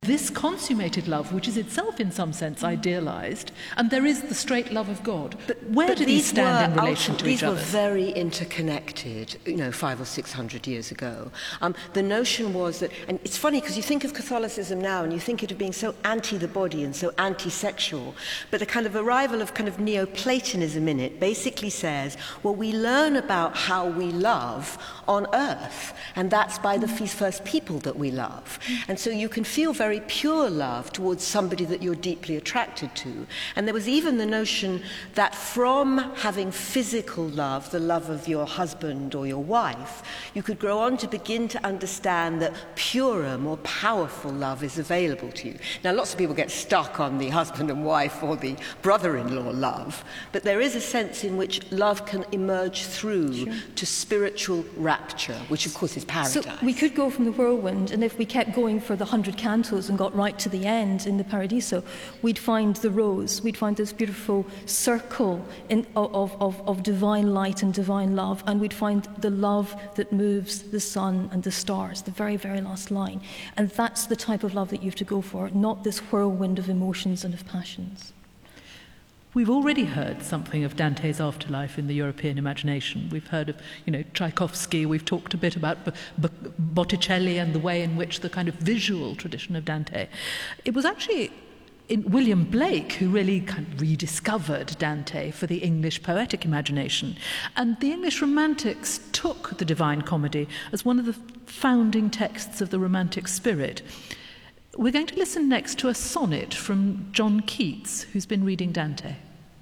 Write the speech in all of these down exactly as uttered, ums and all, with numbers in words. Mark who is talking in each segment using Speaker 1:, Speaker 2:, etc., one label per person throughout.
Speaker 1: this consummated love, which is itself in some sense idealized, and there is the straight love of God. But where
Speaker 2: but
Speaker 1: do these stand in relation to each
Speaker 2: other?
Speaker 1: other?
Speaker 2: These were very interconnected, you know, five or six hundred years ago. Um, the notion was that, and it's funny because you think of Catholicism now and you think it of being so anti the body and so anti-sexual, but the kind of arrival of kind of Neoplatonism in it basically says, well, we learn about how we love on earth, and that's by the first people that we love. And so you can feel very pure love towards somebody that you're deeply attracted to. And there was even the notion that from having physical love, the love of your husband or your wife, you could grow on to begin to understand that purer, more powerful love is available to you. Now, lots of people get stuck on the husband and wife or the brother-in-law love, but there is a sense in which love can emerge through sure. to spiritual rapture, which of course is paradise.
Speaker 3: So we could go from the whirlwind, and if we kept going for the hundred cantos and got right to the end in the Paradiso, we'd find the rose, we'd find this beautiful circle in, of, of, of divine light and divine love, and we'd find the love that moves the sun and the stars, the very, very last line. And that's the type of love that you have to go for, not this whirlwind of emotions and of passions.
Speaker 1: We've already heard something of Dante's afterlife in the European imagination. We've heard of, you know, Tchaikovsky. We've talked a bit about B- B- Botticelli and the way in which the kind of visual tradition of Dante. It was actually in William Blake who really kind of rediscovered Dante for the English poetic imagination. And the English Romantics took the Divine Comedy as one of the founding texts of the Romantic spirit. We're going to listen next to a sonnet from John Keats, who's been reading Dante.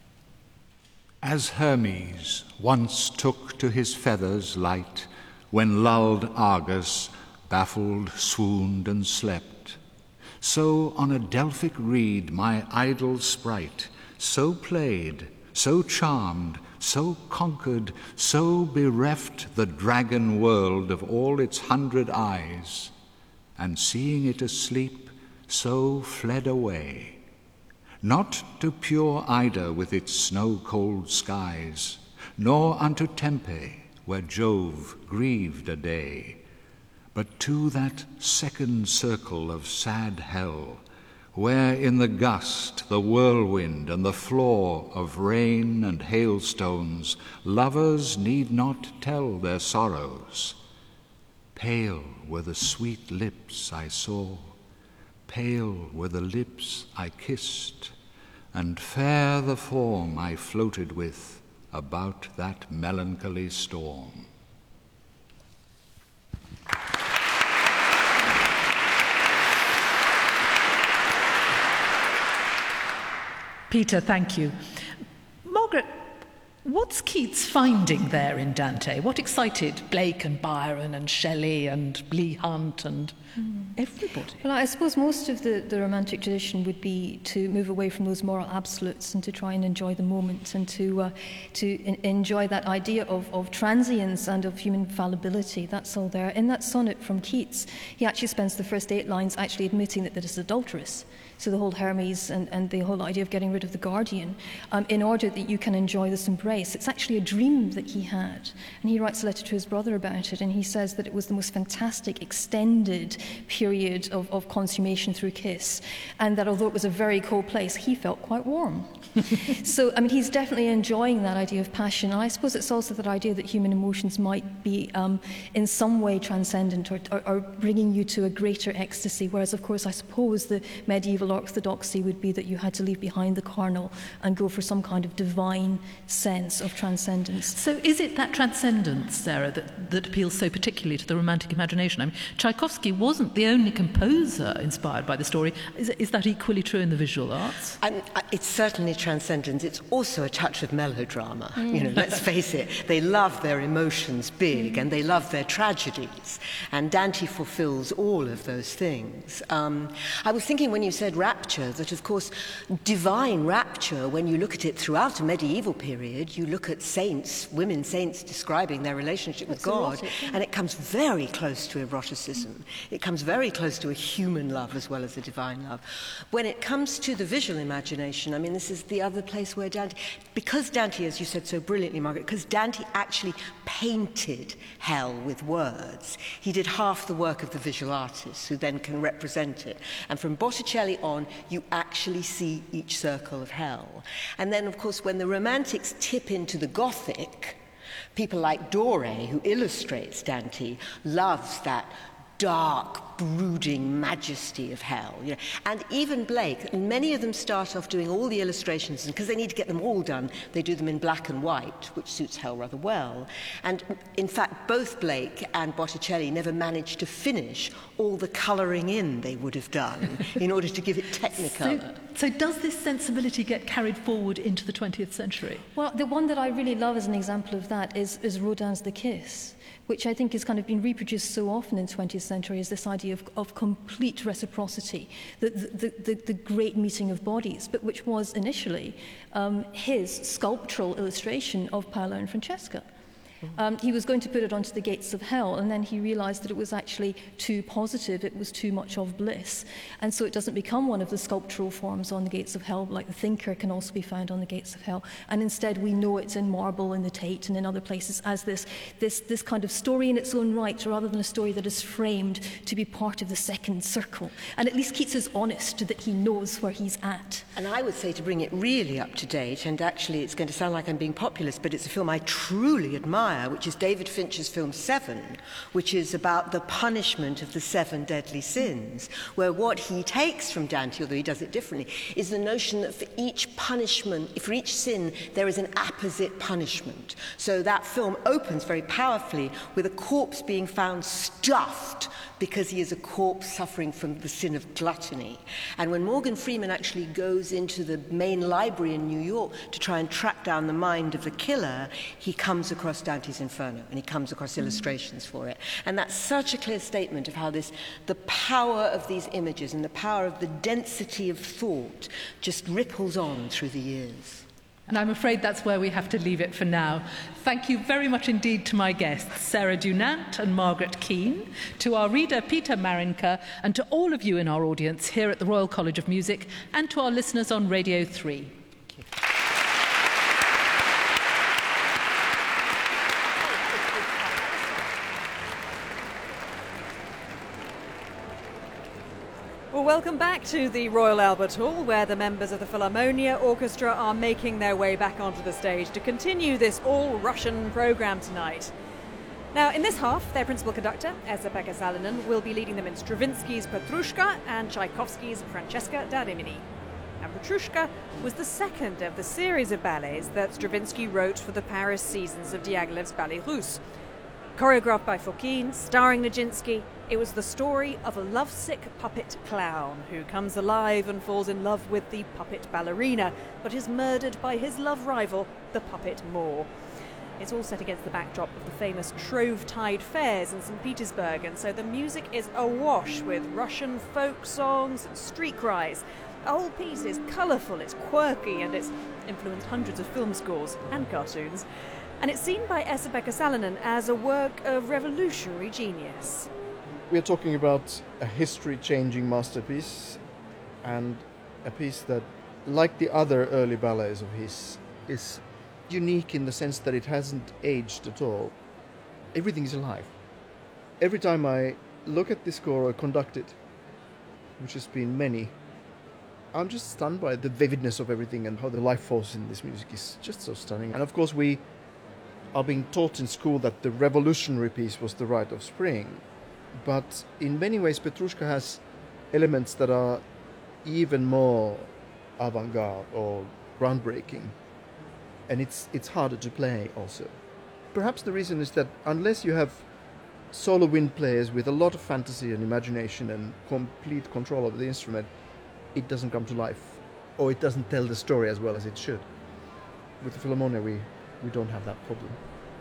Speaker 4: As Hermes once took to his feathers light, when lulled Argus, baffled, swooned and slept, so on a Delphic reed my idle sprite, so played, so charmed, so conquered, so bereft the dragon world of all its hundred eyes, and seeing it asleep, so fled away, not to pure Ida with its snow-cold skies, nor unto Tempe, where Jove grieved a day, but to that second circle of sad hell, where in the gust, the whirlwind, and the flaw of rain and hailstones, lovers need not tell their sorrows. Pale were the sweet lips I saw, pale were the lips I kissed, and fair the form I floated with about that melancholy storm.
Speaker 1: Peter, thank you. Margaret, what's Keats finding there in Dante? What excited Blake and Byron and Shelley and Leigh Hunt and mm. everybody?
Speaker 3: Well, I suppose most of the, the Romantic tradition would be to move away from those moral absolutes and to try and enjoy the moment and to uh, to in, enjoy that idea of, of transience and of human fallibility. That's all there. In that sonnet from Keats, he actually spends the first eight lines actually admitting that it is adulterous. So the whole Hermes and, and the whole idea of getting rid of the guardian, um, in order that you can enjoy this embrace. It's actually a dream that he had. And he writes a letter to his brother about it, and he says that it was the most fantastic, extended period of, of consummation through kiss, and that although it was a very cold place, he felt quite warm. So, I mean, he's definitely enjoying that idea of passion. And I suppose it's also that idea that human emotions might be um, in some way transcendent or, or, or bringing you to a greater ecstasy, whereas, of course, I suppose the medieval orthodoxy would be that you had to leave behind the carnal and go for some kind of divine sense of transcendence.
Speaker 1: So is it that transcendence, Sarah, that, that appeals so particularly to the Romantic imagination? I mean, Tchaikovsky wasn't the only composer inspired by the story. Is, is that equally true in the visual arts?
Speaker 2: Um, it's certainly transcendence. It's also a touch of melodrama. Mm. You know, let's face it, they love their emotions big mm. and they love their tragedies. And Dante fulfills all of those things. Um, I was thinking when you said rapture, that of course divine rapture, when you look at it throughout a medieval period, you look at saints, women saints describing their relationship with
Speaker 3: That's
Speaker 2: God,
Speaker 3: erotic, yeah.
Speaker 2: and it comes very close to eroticism. It comes very very close to a human love as well as a divine love. When it comes to the visual imagination, I mean, this is the other place where Dante, because Dante, as you said so brilliantly, Margaret, because Dante actually painted hell with words, he did half the work of the visual artist, who then can represent it. And from Botticelli on, you actually see each circle of hell. And then, of course, when the Romantics tip into the Gothic, people like Doré, who illustrates Dante, loves that dark, brooding majesty of hell. You know? And even Blake, and many of them start off doing all the illustrations, and because they need to get them all done, they do them in black and white, which suits hell rather well. And in fact, both Blake and Botticelli never managed to finish all the colouring in they would have done in order to give it technicolor.
Speaker 1: So, so does this sensibility get carried forward into the twentieth century?
Speaker 3: Well, the one that I really love as an example of that is, is Rodin's The Kiss, which I think has kind of been reproduced so often in the twentieth century, is this idea of, of complete reciprocity, the, the, the, the great meeting of bodies, but which was initially um, his sculptural illustration of Paolo and Francesca. Um, he was going to put it onto the gates of hell, and then he realized that it was actually too positive, it was too much of bliss. And so it doesn't become one of the sculptural forms on the gates of hell, like the Thinker can also be found on the gates of hell. And instead we know it's in marble in the Tate and in other places as this, this, this kind of story in its own right, rather than a story that is framed to be part of the second circle. And at least keeps us honest that he knows where he's at.
Speaker 2: And I would say, to bring it really up to date, and actually it's going to sound like I'm being populist, but it's a film I truly admire, which is David Fincher's film Seven, which is about the punishment of the seven deadly sins, where what he takes from Dante, although he does it differently, is the notion that for each punishment, for each sin, there is an apposite punishment. So that film opens very powerfully with a corpse being found stuffed because he is a corpse suffering from the sin of gluttony. And when Morgan Freeman actually goes into the main library in New York to try and track down the mind of the killer, he comes across Dante's Inferno, and he comes across mm. illustrations for it. And that's such a clear statement of how this, the power of these images and the power of the density of thought just ripples on through the years.
Speaker 1: And I'm afraid that's where we have to leave it for now. Thank you very much indeed to my guests, Sarah Dunant and Margaret Keane, to our reader, Peter Marinka, and to all of you in our audience here at the Royal College of Music, and to our listeners on Radio three.
Speaker 5: Well, welcome back to the Royal Albert Hall, where the members of the Philharmonia Orchestra are making their way back onto the stage to continue this all-Russian programme tonight. Now, in this half, their principal conductor, Esa-Pekka Salonen, will be leading them in Stravinsky's Petrushka and Tchaikovsky's Francesca da Rimini. And Petrushka was the second of the series of ballets that Stravinsky wrote for the Paris seasons of Diaghilev's Ballet Russe. Choreographed by Fokine, starring Nijinsky, it was the story of a lovesick puppet clown who comes alive and falls in love with the puppet ballerina, but is murdered by his love rival, the puppet Moor. It's all set against the backdrop of the famous Shrovetide fairs in Saint Petersburg, and so the music is awash with Russian folk songs and street cries. The whole piece is colourful, it's quirky, and it's influenced hundreds of film scores and cartoons. And it's seen by Esa-Pekka Salonen as a work of revolutionary genius.
Speaker 6: We are talking about a history-changing masterpiece, and a piece that, like the other early ballets of his, is unique in the sense that it hasn't aged at all. Everything is alive. Every time I look at this score or conduct it, which has been many, I'm just stunned by the vividness of everything and how the life force in this music is just so stunning. And of course we are being taught in school that the revolutionary piece was the Rite of Spring. But in many ways Petrushka has elements that are even more avant-garde or groundbreaking. And it's it's harder to play also. Perhaps the reason is that unless you have solo wind players with a lot of fantasy and imagination and complete control of the instrument, it doesn't come to life, or it doesn't tell the story as well as it should. With the Philharmonia, we, we don't have that problem.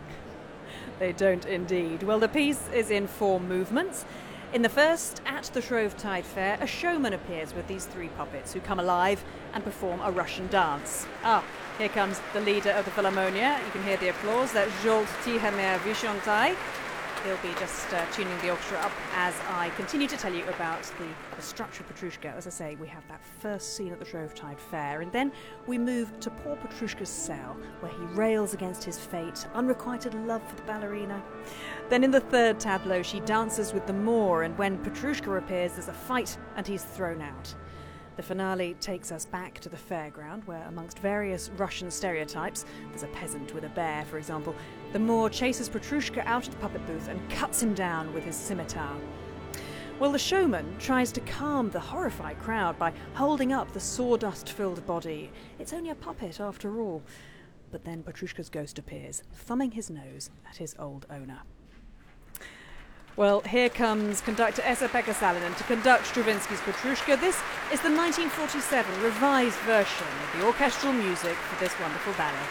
Speaker 5: They don't indeed. Well, the piece is in four movements. In the first, at the Shrovetide Fair, a showman appears with these three puppets who come alive and perform a Russian dance. Ah, here comes the leader of the Philharmonia. You can hear the applause. That's Zsolt Tihamér Viszontai. He'll be just uh, tuning the orchestra up as I continue to tell you about the, the structure of Petrushka. As I say, we have that first scene at the Shrovetide Fair, and then we move to poor Petrushka's cell, where he rails against his fate, unrequited love for the ballerina. Then in the third tableau, she dances with the Moor, and when Petrushka appears, there's a fight and he's thrown out. The finale takes us back to the fairground, where amongst various Russian stereotypes, there's a peasant with a bear, for example, the Moor chases Petrushka out of the puppet booth and cuts him down with his scimitar. Well, the showman tries to calm the horrified crowd by holding up the sawdust-filled body. It's only a puppet, after all. But then Petrushka's ghost appears, thumbing his nose at his old owner. Well, here comes conductor Esa-Pekka Salonen to conduct Stravinsky's Petrushka. This is the nineteen forty-seven revised version of the orchestral music for this wonderful ballet.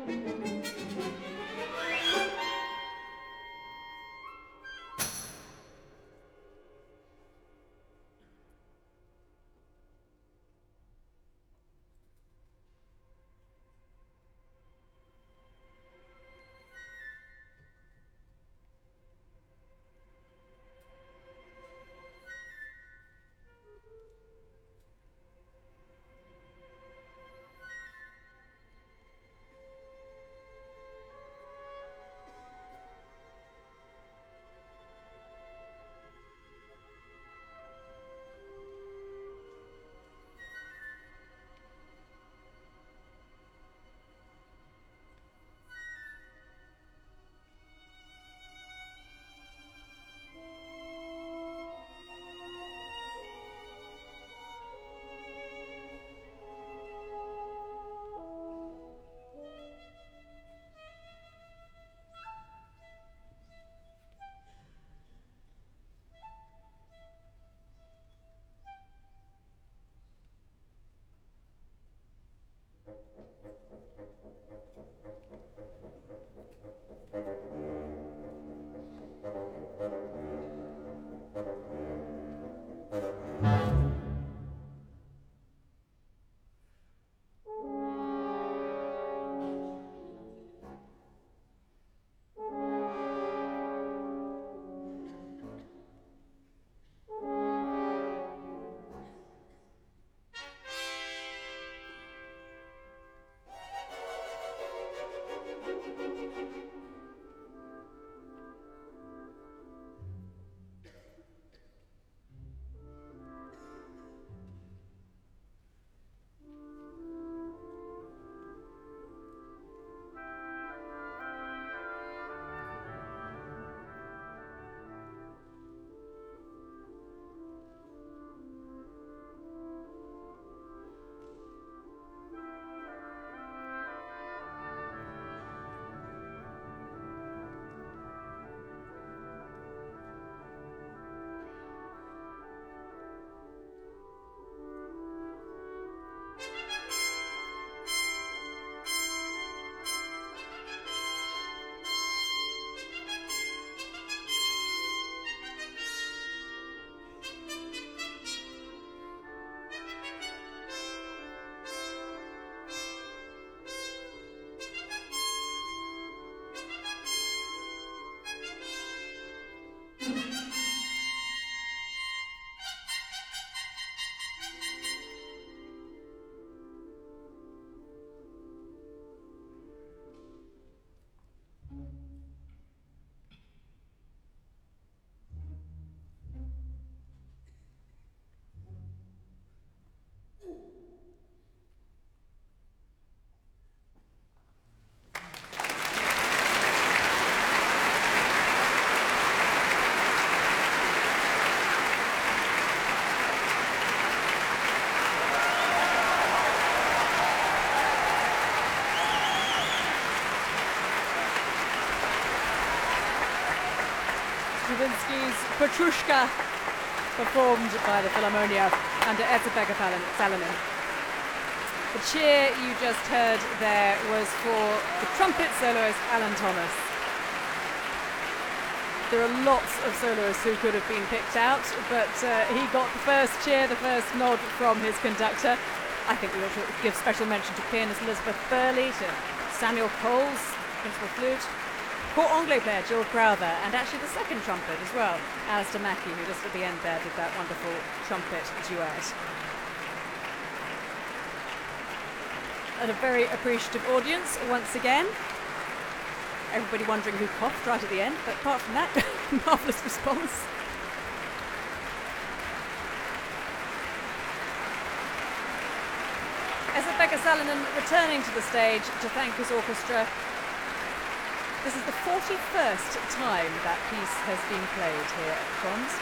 Speaker 5: Stravinsky's Petrushka, performed by the Philharmonia under Esa-Pekka Salonen. The cheer you just heard there was for the trumpet soloist Alan Thomas. There are lots of soloists who could have been picked out, but uh, he got the first cheer, the first nod from his conductor. I think we ought to give special mention to pianist Elizabeth Burley, to Samuel Coles, principal flute, Court Anglais player Jill Crowther, and actually the second trumpet as well, Alistair Mackey, who just at the end there did that wonderful trumpet duet. And a very appreciative audience once again. Everybody wondering who coughed right at the end, but apart from that, marvellous response. Esa-Pekka Salonen returning to the stage to thank his orchestra. This is the forty-first time that piece has been played here at Cons.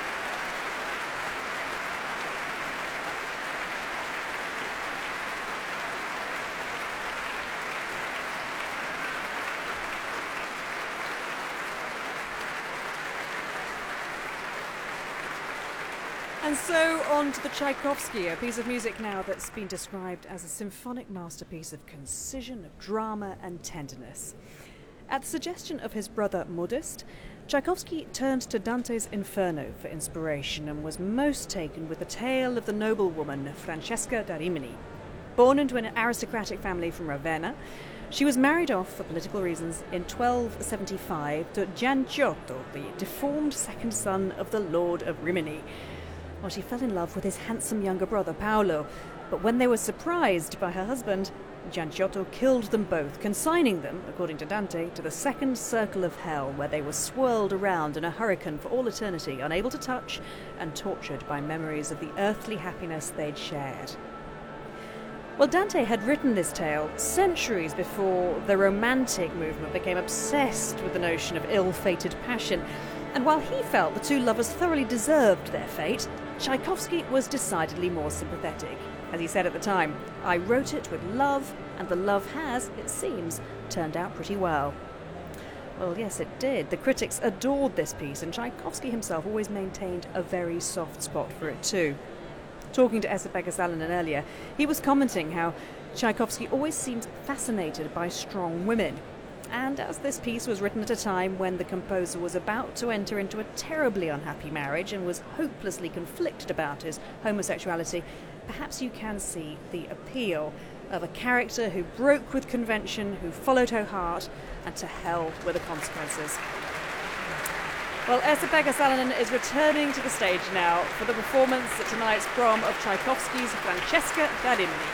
Speaker 5: And so on to the Tchaikovsky, a piece of music now that's been described as a symphonic masterpiece of concision, of drama and tenderness. At the suggestion of his brother Modest, Tchaikovsky turned to Dante's Inferno for inspiration and was most taken with the tale of the noblewoman Francesca da Rimini. Born into an aristocratic family from Ravenna, she was married off for political reasons in twelve seventy-five to Gianciotto, the deformed second son of the Lord of Rimini. Well, she fell in love with his handsome younger brother Paolo, but when they were surprised by her husband, Gianciotto killed them both, consigning them, according to Dante, to the second circle of hell, where they were swirled around in a hurricane for all eternity, unable to touch and tortured by memories of the earthly happiness they'd shared. Well, Dante had written this tale centuries before the Romantic movement became obsessed with the notion of ill-fated passion, and while he felt the two lovers thoroughly deserved their fate, Tchaikovsky was decidedly more sympathetic. As he said at the time, "I wrote it with love, and the love has, it seems, turned out pretty well." Well, yes, it did. The critics adored this piece, and Tchaikovsky himself always maintained a very soft spot for it too. Talking to Esa-Pekka Salonen earlier, he was commenting how Tchaikovsky always seemed fascinated by strong women. And as this piece was written at a time when the composer was about to enter into a terribly unhappy marriage and was hopelessly conflicted about his homosexuality, perhaps you can see the appeal of a character who broke with convention, who followed her heart, and to hell with the consequences. Well, Esa-Pekka Salonen is returning to the stage now for the performance at tonight's prom of Tchaikovsky's Francesca da Rimini.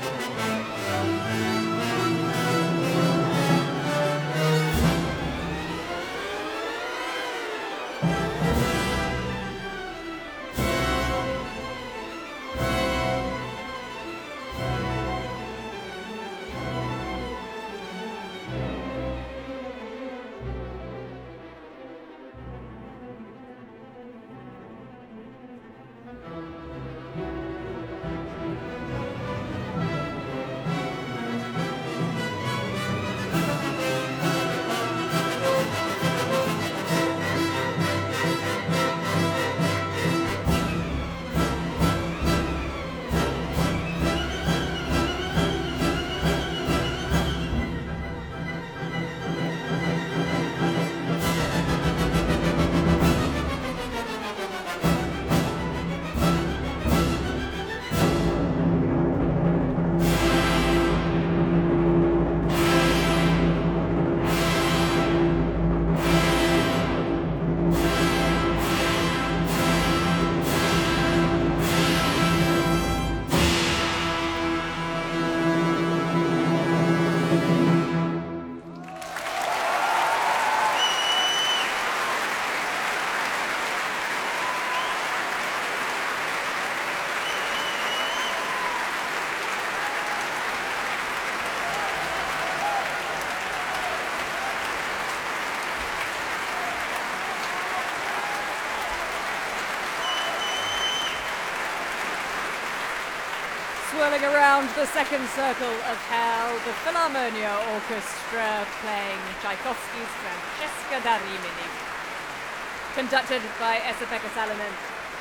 Speaker 5: Swirling around the second circle of hell, the Philharmonia Orchestra playing Tchaikovsky's Francesca da Rimini, conducted by Esa-Pekka Salonen.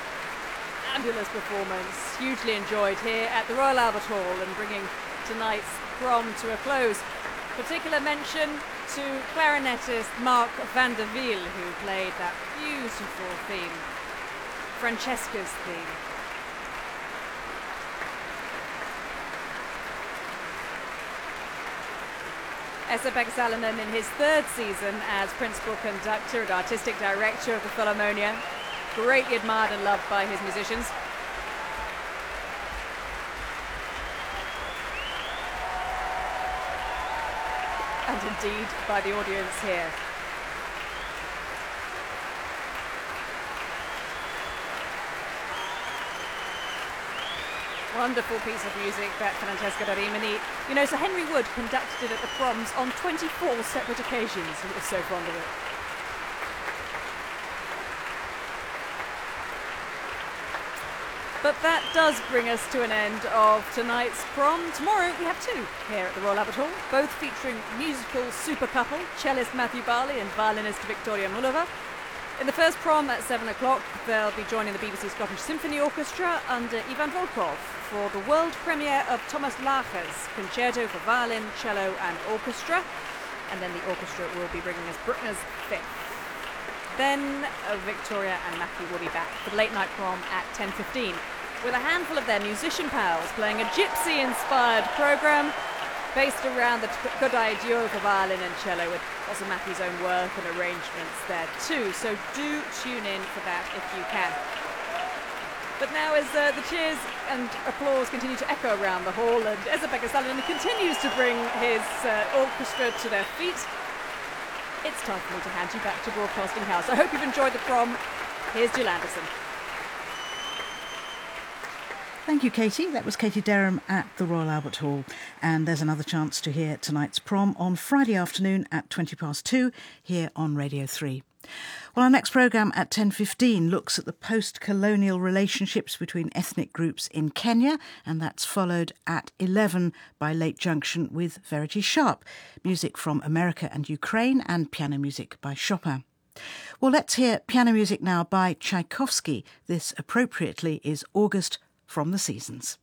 Speaker 5: Fabulous performance, hugely enjoyed here at the Royal Albert Hall and bringing tonight's prom to a close. Particular mention to clarinetist Mark van der Wiel, who played that beautiful theme, Francesca's theme. Esa-Pekka Salonen in his third season as principal conductor and artistic director of the Philharmonia, greatly admired and loved by his musicians. And indeed by the audience here. Wonderful piece of music, that Francesca da Rimini. You know, Sir Henry Wood conducted it at the proms on twenty-four separate occasions. He was so fond of it. But that does bring us to an end of tonight's prom. Tomorrow we have two here at the Royal Albert Hall, both featuring musical super couple, cellist Matthew Barley and violinist Victoria Mullova. In the first prom at seven o'clock, they'll be joining the B B C Scottish Symphony Orchestra under Ivan Volkov for the world premiere of Thomas Lacher's Concerto for Violin, Cello and Orchestra. And then the orchestra will be bringing us Bruckner's Fifth. Then uh, Victoria and Matthew will be back for the late night prom at ten fifteen with a handful of their musician pals playing a gypsy-inspired programme based around the Kodai duo for violin and cello, with also Matthew's own work and arrangements there too. So do tune in for that if you can. But now as uh, the cheers and applause continue to echo around the hall and Esa-Pekka Salonen continues to bring his uh, orchestra to their feet, it's time for me to hand you back to Broadcasting House. I hope you've enjoyed the prom. Here's Jill Anderson.
Speaker 7: Thank you, Katie. That was Katie Derham at the Royal Albert Hall. And there's another chance to hear tonight's prom on Friday afternoon at twenty past two here on Radio three. Well, our next programme at ten fifteen looks at the post-colonial relationships between ethnic groups in Kenya, and that's followed at eleven by Late Junction with Verity Sharp, music from America and Ukraine, and piano music by Chopin. Well, let's hear piano music now by Tchaikovsky. This, appropriately, is August from the Seasons.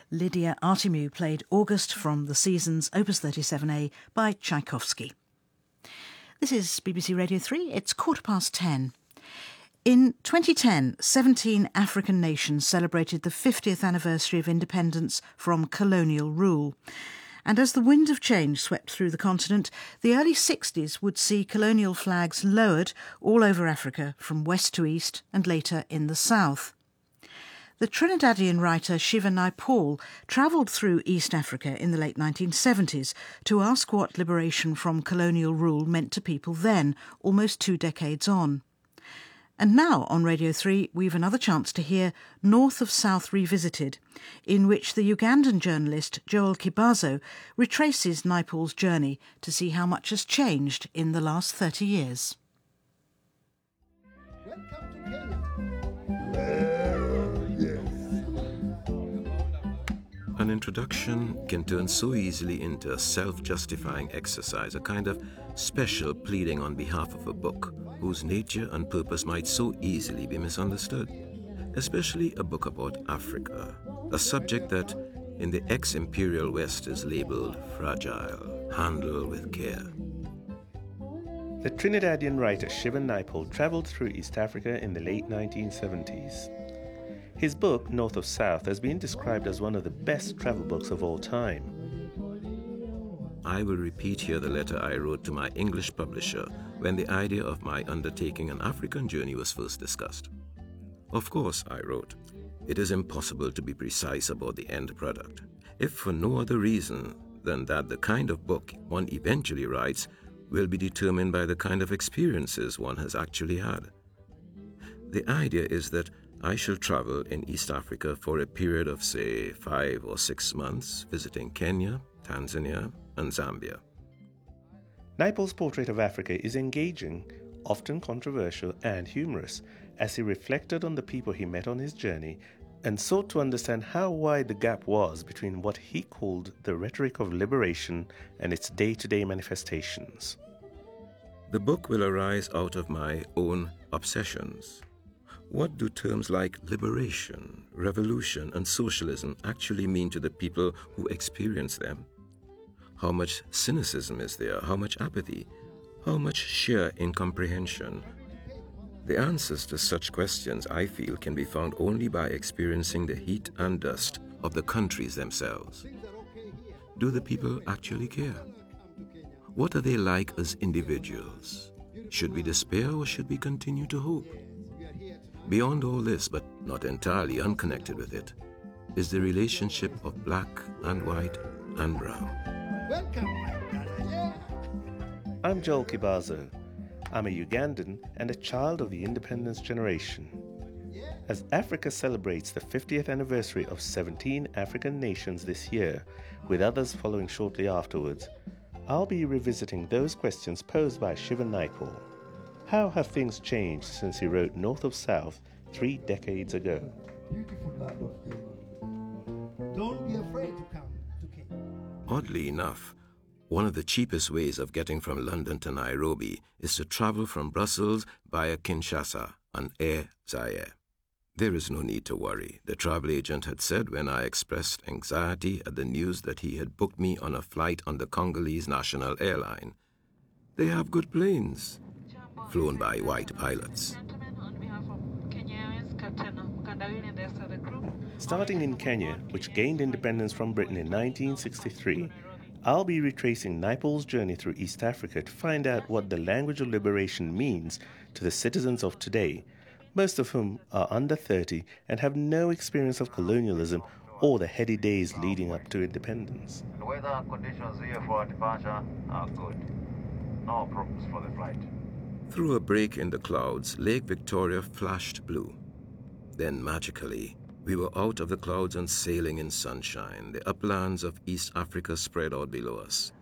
Speaker 7: Lydia Artemiou played August from the Seasons, Opus thirty-seven A by Tchaikovsky. This is B B C Radio three. It's quarter past ten. In twenty ten, seventeen African nations celebrated the fiftieth anniversary of independence from colonial rule. And as the wind of change swept through the continent, the early sixties would see colonial flags lowered all over Africa from west to east and later in the south. The Trinidadian writer Shiva Naipaul travelled through East Africa in the late nineteen seventies to ask what liberation from colonial rule meant to people then, almost two decades on. And now on Radio three, we've another chance to hear North of South Revisited, in which the Ugandan journalist Joel Kibazo retraces Naipaul's journey to see how much has changed in the last thirty years.
Speaker 8: Welcome to Kenya. Well, yes.
Speaker 9: An introduction can turn so easily into a self-justifying exercise, a kind of special pleading on behalf of a book whose nature and purpose might so easily be misunderstood, especially a book about Africa, a subject that in the ex-imperial West is labelled fragile, handle with care.
Speaker 10: The Trinidadian writer Shiva Naipaul travelled through East Africa in the late nineteen seventies. His book, North of South, has been described as one of the best travel books of all time.
Speaker 9: I will repeat here the letter I wrote to my English publisher when the idea of my undertaking an African journey was first discussed. Of course, I wrote, it is impossible to be precise about the end product, if for no other reason than that the kind of book one eventually writes will be determined by the kind of experiences one has actually had. The idea is that I shall travel in East Africa for a period of, say, five or six months, visiting Kenya, Tanzania, and Zambia.
Speaker 10: Naipaul's portrait of Africa is engaging, often controversial and humorous, as he reflected on the people he met on his journey and sought to understand how wide the gap was between what he called the rhetoric of liberation and its day-to-day manifestations.
Speaker 9: The book will arise out of my own obsessions. What do terms like liberation, revolution, and socialism actually mean to the people who experience them? How much cynicism is there? How much apathy? How much sheer incomprehension? The answers to such questions, I feel, can be found only by experiencing the heat and dust of the countries themselves. Do the people actually care? What are they like as individuals? Should we despair or should we continue to hope? Beyond all this, but not entirely unconnected with it, is the relationship of black and white and brown.
Speaker 8: Welcome. Yeah.
Speaker 10: I'm Joel Kibazo. I'm a Ugandan and a child of the independence generation. As Africa celebrates the fiftieth anniversary of seventeen African nations this year, with others following shortly afterwards, I'll be revisiting those questions posed by Shiva Naipaul. How have things changed since he wrote North of South three decades ago?
Speaker 8: Beautiful land of Kenya. Don't be afraid to come to Kenya.
Speaker 9: Oddly enough, one of the cheapest ways of getting from London to Nairobi is to travel from Brussels via Kinshasa on Air Zaire. There is no need to worry, the travel agent had said when I expressed anxiety at the news that he had booked me on a flight on the Congolese National Airline. They have good planes, flown by white pilots.
Speaker 10: Starting in Kenya, which gained independence from Britain in nineteen sixty-three, I'll be retracing Naipaul's journey through East Africa to find out what the language of liberation means to the citizens of today, most of whom are under thirty and have no experience of colonialism or the heady days leading up to independence.
Speaker 11: The weather conditions here for departure are good. No problems for the flight.
Speaker 9: Through a break in the clouds, Lake Victoria flashed blue. Then magically, we were out of the clouds and sailing in sunshine. The uplands of East Africa spread out below us.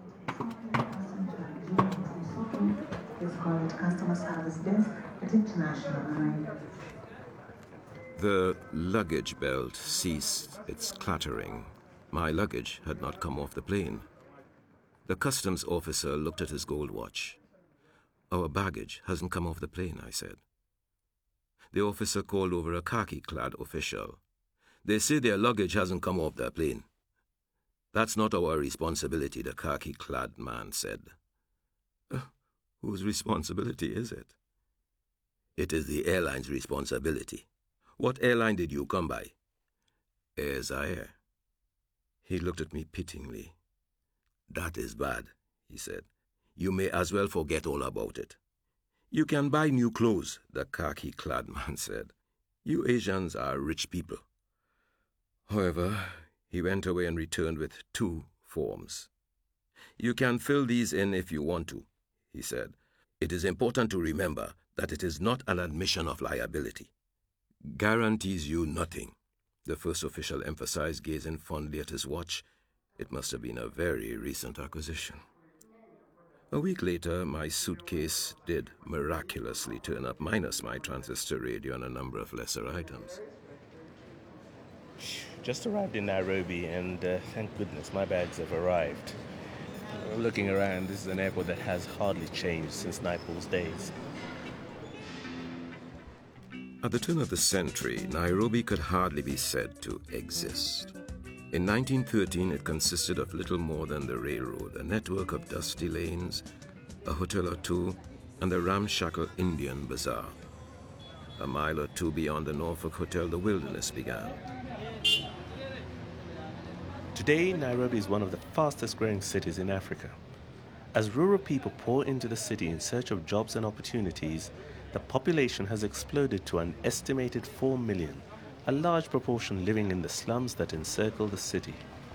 Speaker 9: The luggage belt ceased its clattering. My luggage had not come off the plane. The customs officer looked at his gold watch. "Our baggage hasn't come off the plane," I said. The officer called over a khaki-clad official. They say their luggage hasn't come off their plane. That's not our responsibility, the khaki-clad man said. Uh, whose responsibility is it? It is the airline's responsibility. What airline did you come by? Air Zaire. He looked at me pityingly. That is bad, he said. You may as well forget all about it. You can buy new clothes, the khaki-clad man said. You Asians are rich people. However, he went away and returned with two forms. You can fill these in if you want to, he said. It is important to remember that it is not an admission of liability. Guarantees you nothing, the first official emphasized, gazing fondly at his watch. It must have been a very recent acquisition. A week later, my suitcase did miraculously turn up, minus my transistor radio and a number of lesser items.
Speaker 10: Just arrived in Nairobi, and uh, thank goodness my bags have arrived. Uh, looking around, this is an airport that has hardly changed since Naipaul's days.
Speaker 9: At the turn of the century, Nairobi could hardly be said to exist. In nineteen thirteen, it consisted of little more than the railroad, a network of dusty lanes, a hotel or two, and the ramshackle Indian bazaar. A mile or two beyond the Norfolk Hotel, the wilderness began.
Speaker 10: Today, Nairobi is one of the fastest growing cities in Africa. As rural people pour into the city in search of jobs and opportunities, the population has exploded to an estimated four million, a large proportion living in the slums that encircle the city.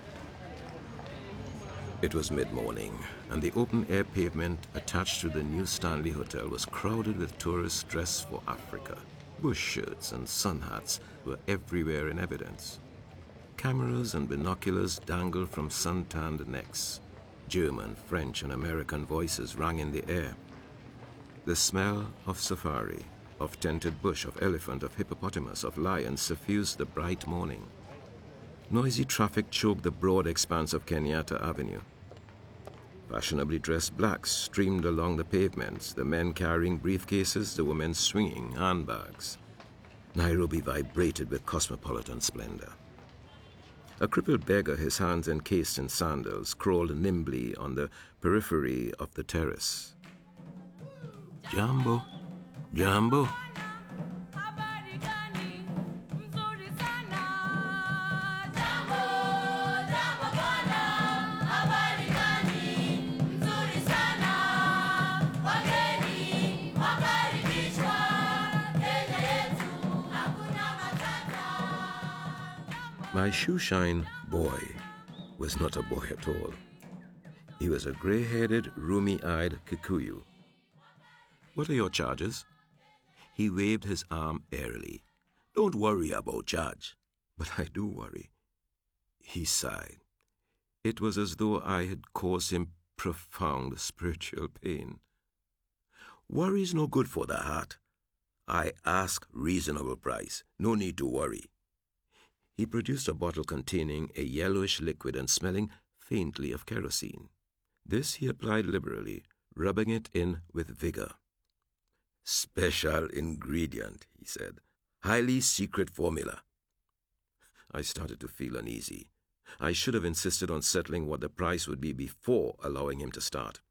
Speaker 9: It was mid-morning, and the open-air pavement attached to the New Stanley Hotel was crowded with tourists dressed for Africa. Bush shirts and sun hats were everywhere in evidence. Cameras and binoculars dangled from sun-tanned necks. German, French, and American voices rang in the air. The smell of safari, of tented bush, of elephant, of hippopotamus, of lion suffused the bright morning. Noisy traffic choked the broad expanse of Kenyatta Avenue. Fashionably dressed blacks streamed along the pavements, the men carrying briefcases, the women swinging handbags. Nairobi vibrated with cosmopolitan splendor. A crippled beggar, his hands encased in sandals, crawled nimbly on the periphery of the terrace. Jambo, Jambo. My shoeshine boy was not a boy at all. He was a grey-headed, rheumy-eyed Kikuyu. What are your charges? He waved his arm airily. Don't worry about charge. But I do worry. He sighed. It was as though I had caused him profound spiritual pain. Worry's no good for the heart. I ask reasonable price. No need to worry. He produced a bottle containing a yellowish liquid and smelling faintly of kerosene. This he applied liberally, rubbing it in with vigor. Special ingredient, he said. Highly secret formula. I started to feel uneasy. I should have insisted on settling what the price would be before allowing him to start.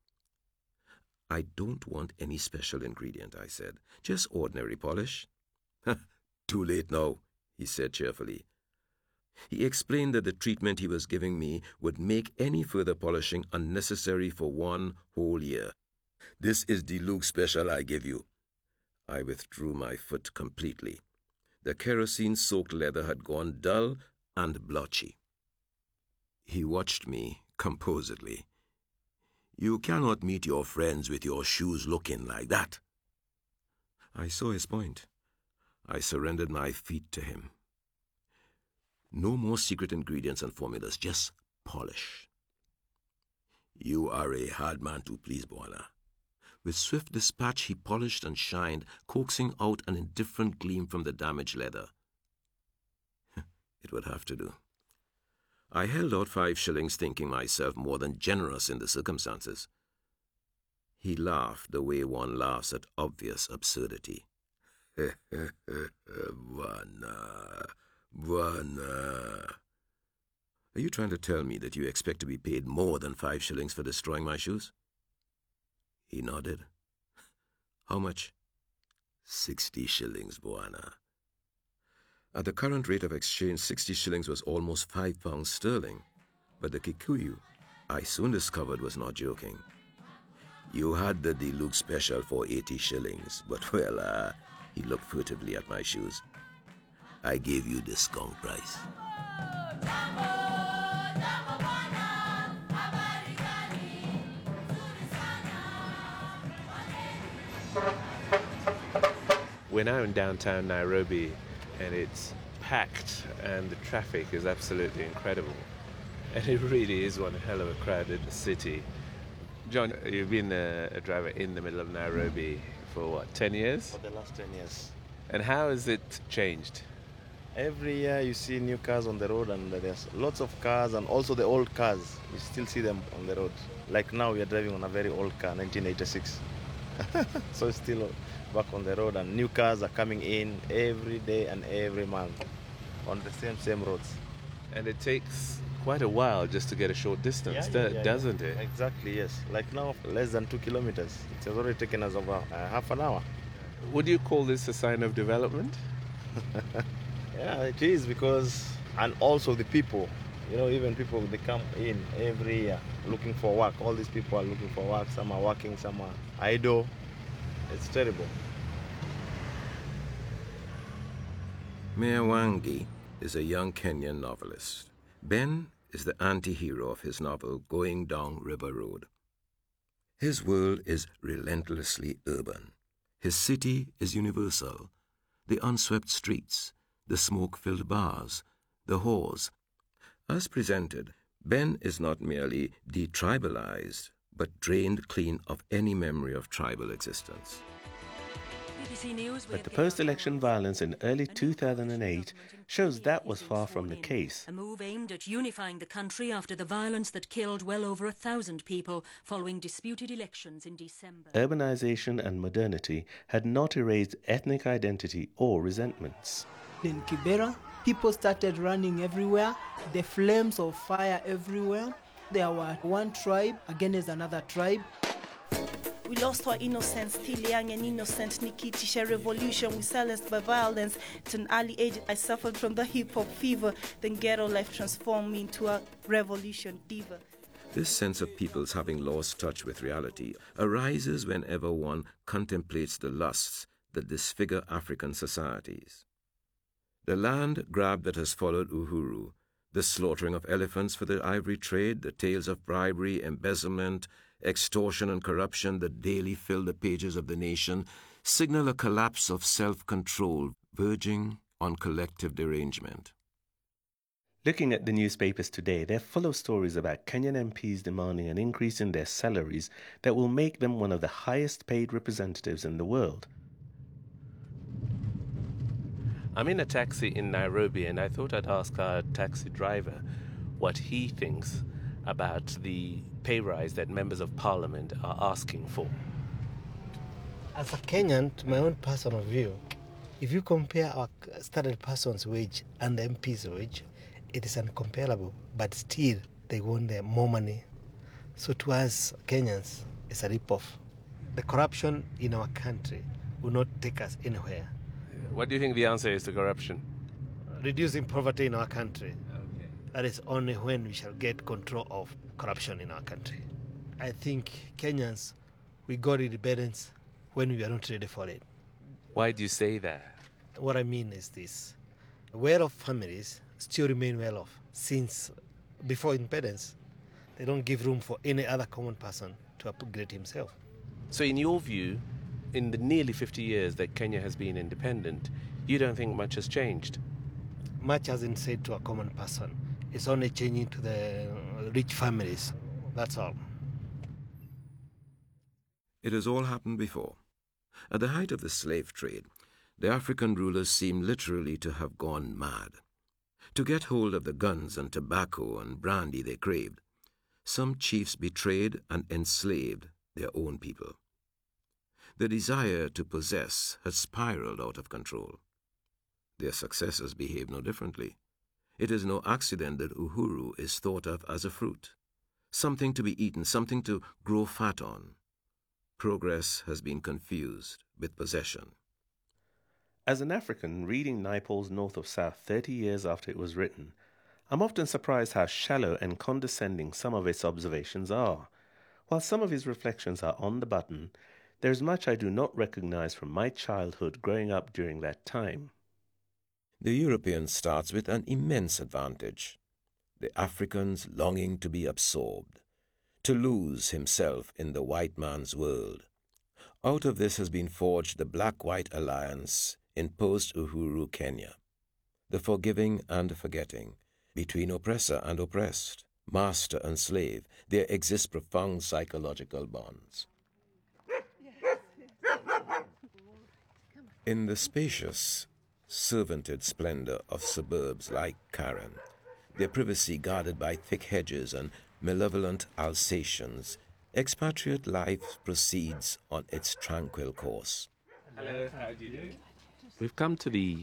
Speaker 9: I don't want any special ingredient, I said. Just ordinary polish. Too late now, he said cheerfully. He explained that the treatment he was giving me would make any further polishing unnecessary for one whole year. This is the Luke special I give you. I withdrew my foot completely. The kerosene-soaked leather had gone dull and blotchy. He watched me composedly. You cannot meet your friends with your shoes looking like that. I saw his point. I surrendered my feet to him. No more secret ingredients and formulas, just polish. You are a hard man to please, Bwana. With swift dispatch, he polished and shined, coaxing out an indifferent gleam from the damaged leather. It would have to do. I held out five shillings, thinking myself more than generous in the circumstances. He laughed the way one laughs at obvious absurdity. Bwana, Bwana. Are you trying to tell me that you expect to be paid more than five shillings for destroying my shoes? He nodded. How much? Sixty shillings, Bwana. At the current rate of exchange, sixty shillings was almost five pounds sterling. But the Kikuyu, I soon discovered, was not joking. You had the deluxe special for eighty shillings, but well, uh, he looked furtively at my shoes. I gave you discount price.
Speaker 10: We're now in downtown Nairobi, and it's packed, and the traffic is absolutely incredible. And it really is one hell of a crowded city. John, you've been a, a driver in the middle of Nairobi for what, ten years?
Speaker 12: For the last ten years.
Speaker 10: And how has it changed?
Speaker 12: Every year you see new cars on the road, and there's lots of cars, and also the old cars. You still see them on the road. Like now we are driving on a very old car, nineteen eighty-six. So it's still back on the road, and new cars are coming in every day and every month on the same same roads.
Speaker 10: And it takes quite a while just to get a short distance,
Speaker 12: yeah, yeah, yeah,
Speaker 10: doesn't
Speaker 12: yeah.
Speaker 10: it?
Speaker 12: Exactly, yes. Like now, less than two kilometers. It has already taken us over uh, half an hour.
Speaker 10: Would you call this a sign of development?
Speaker 12: Yeah, it is, because, and also the people, you know, even people, they come in every year looking for work. All these people are looking for work. Some are working, some are idle. It's terrible.
Speaker 9: Mayor Wangi is a young Kenyan novelist. Ben is the anti-hero of his novel Going Down River Road. His world is relentlessly urban. His city is universal. The unswept streets, the smoke-filled bars, the whores. As presented, Ben is not merely detribalized, but drained clean of any memory of tribal existence.
Speaker 10: But the post-election violence in early two thousand eight shows that was far from the case.
Speaker 13: A move aimed at unifying the country after the violence that killed well over a thousand people following disputed elections in December.
Speaker 10: Urbanization and modernity had not erased ethnic identity or resentments.
Speaker 14: In Kibera, people started running everywhere, the flames of fire everywhere. There were one tribe against another tribe.
Speaker 15: We lost our innocence, still young and innocent. Nikitisha revolution, we silenced by violence. At an early age, I suffered from the hip-hop fever. Then ghetto life transformed me into a revolution diva.
Speaker 9: This sense of people's having lost touch with reality arises whenever one contemplates the lusts that disfigure African societies. The land grab that has followed Uhuru, the slaughtering of elephants for the ivory trade, the tales of bribery, embezzlement, extortion and corruption that daily fill the pages of the nation, signal a collapse of self-control verging on collective derangement.
Speaker 10: Looking at the newspapers today, they're full of stories about Kenyan M Ps demanding an increase in their salaries that will make them one of the highest paid representatives in the world. I'm in a taxi in Nairobi, and I thought I'd ask our taxi driver what he thinks about the pay rise that members of parliament are asking for.
Speaker 16: As a Kenyan, to my own personal view, if you compare our standard person's wage and the M P's wage, it is incomparable, but still they want more money. So to us Kenyans, it's a rip-off. The corruption in our country will not take us anywhere.
Speaker 10: What do you think the answer is to corruption?
Speaker 16: Reducing poverty in our country. Okay. That is only when we shall get control of corruption in our country. I think Kenyans, we got independence when we are not ready for it.
Speaker 10: Why do you say that?
Speaker 16: What I mean is this. Well-off families still remain well-off since before independence. They don't give room for any other common person to upgrade himself.
Speaker 10: So in your view, in the nearly fifty years that Kenya has been independent, you don't think much has changed?
Speaker 16: Much hasn't said to a common person. It's only changing to the rich families. That's all.
Speaker 9: It has all happened before. At the height of the slave trade, the African rulers seem literally to have gone mad. To get hold of the guns and tobacco and brandy they craved, some chiefs betrayed and enslaved their own people. The desire to possess had spiraled out of control. Their successors behave no differently. It is no accident that uhuru is thought of as a fruit, something to be eaten, something to grow fat on. Progress has been confused with possession.
Speaker 10: As an African reading Naipaul's North of South thirty years after it was written, I'm often surprised how shallow and condescending some of its observations are. While some of his reflections are on the button, there is much I do not recognize from my childhood growing up during that time.
Speaker 9: The European starts with an immense advantage. The African's longing to be absorbed, to lose himself in the white man's world. Out of this has been forged the black-white alliance in post-Uhuru Kenya, the forgiving and forgetting. Between oppressor and oppressed, master and slave, there exist profound psychological bonds. In the spacious, servanted splendor of suburbs like Karen, their privacy guarded by thick hedges and malevolent Alsatians, expatriate life proceeds on its tranquil course.
Speaker 10: Hello, how do you do? We've come to the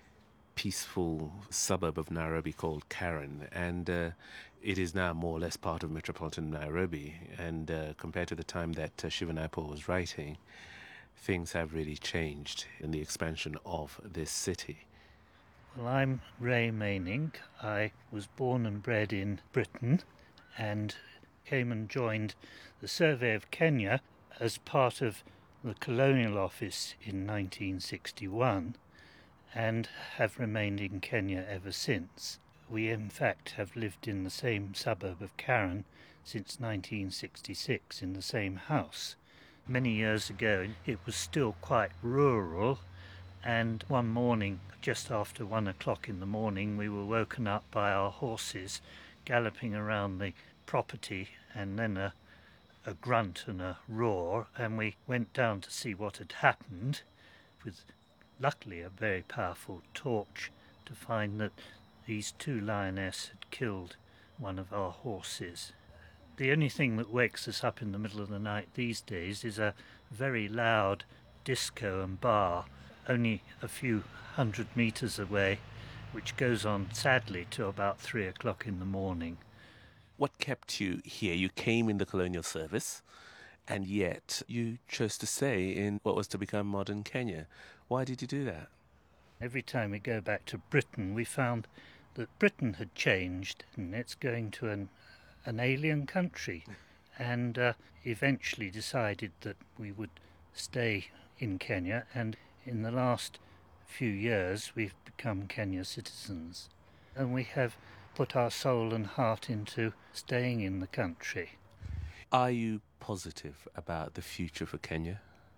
Speaker 10: peaceful suburb of Nairobi called Karen, and uh, it is now more or less part of metropolitan Nairobi, and uh, compared to the time that uh, Shiva Naipaul was writing, things have really changed in the expansion of this city.
Speaker 17: Well, I'm Ray Maining. I was born and bred in Britain and came and joined the Survey of Kenya as part of the Colonial Office in nineteen sixty-one and have remained in Kenya ever since. We in fact have lived in the same suburb of Karen since nineteen sixty-six in the same house. Many years ago it was still quite rural, and one morning just after one o'clock in the morning we were woken up by our horses galloping around the property, and then a, a grunt and a roar, and we went down to see what had happened with luckily a very powerful torch to find that these two lionesses had killed one of our horses. The only thing that wakes us up in the middle of the night these days is a very loud disco and bar only a few hundred metres away, which goes on sadly to about three o'clock in the morning.
Speaker 10: What kept you here? You came in the colonial service, and yet you chose to stay in what was to become modern Kenya. Why did you do that?
Speaker 17: Every time we go back to Britain, we found that Britain had changed and it's going to an, an alien country, and uh, eventually decided that we would stay in Kenya, and in the last few years we've become Kenya citizens, and we have put our soul and heart into staying in the country.
Speaker 10: Are you positive about the future for Kenya?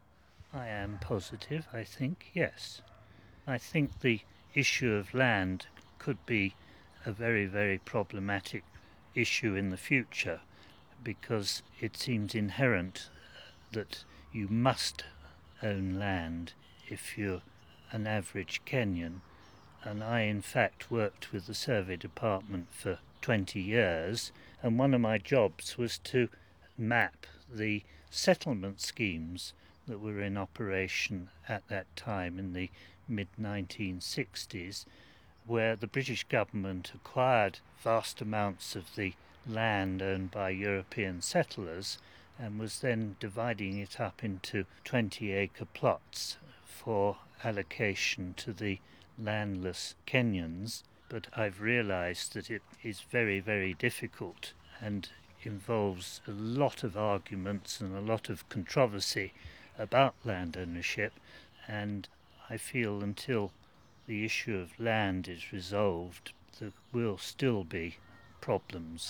Speaker 17: I am positive, I think, yes. I think the issue of land could be a very, very problematic issue in the future, because it seems inherent that you must own land if you're an average Kenyan. And I, in fact, worked with the Survey Department for twenty years, and one of my jobs was to map the settlement schemes that were in operation at that time in the mid nineteen sixties, where the British government acquired vast amounts of the land owned by European settlers and was then dividing it up into twenty acre plots for allocation to the landless Kenyans. But I've realized that it is very, very difficult and involves a lot of arguments and a lot of controversy about land ownership, and I feel until the issue of land is resolved, there will still be problems.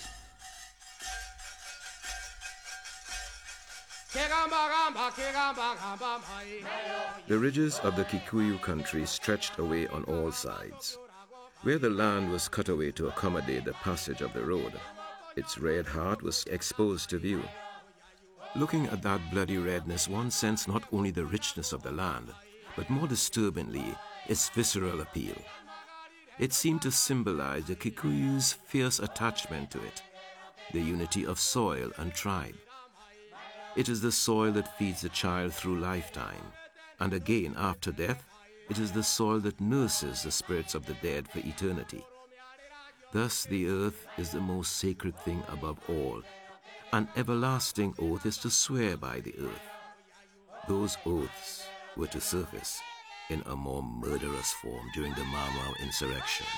Speaker 9: The ridges of the Kikuyu country stretched away on all sides. Where the land was cut away to accommodate the passage of the road, its red heart was exposed to view. Looking at that bloody redness, one sensed not only the richness of the land, but more disturbingly, its visceral appeal. It seemed to symbolize the Kikuyu's fierce attachment to it, the unity of soil and tribe. It is the soil that feeds the child through lifetime, and again after death, It is the soil that nurses the spirits of the dead for eternity. Thus the earth is the most sacred thing above all. An everlasting oath is to swear by the earth. Those oaths were to surface in a more murderous form during the Mau Mau insurrection.